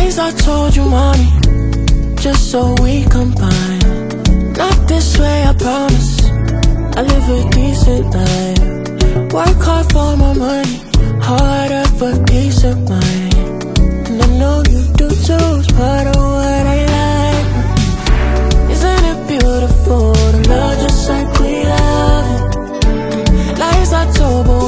Lies I told you, mommy, just so we combine. Not this way, I promise. I live a decent life. Work hard for my money, harder for peace of mind. And I know you do too, it's part of what I like. Isn't it beautiful to love just like we love it? Lies I told, but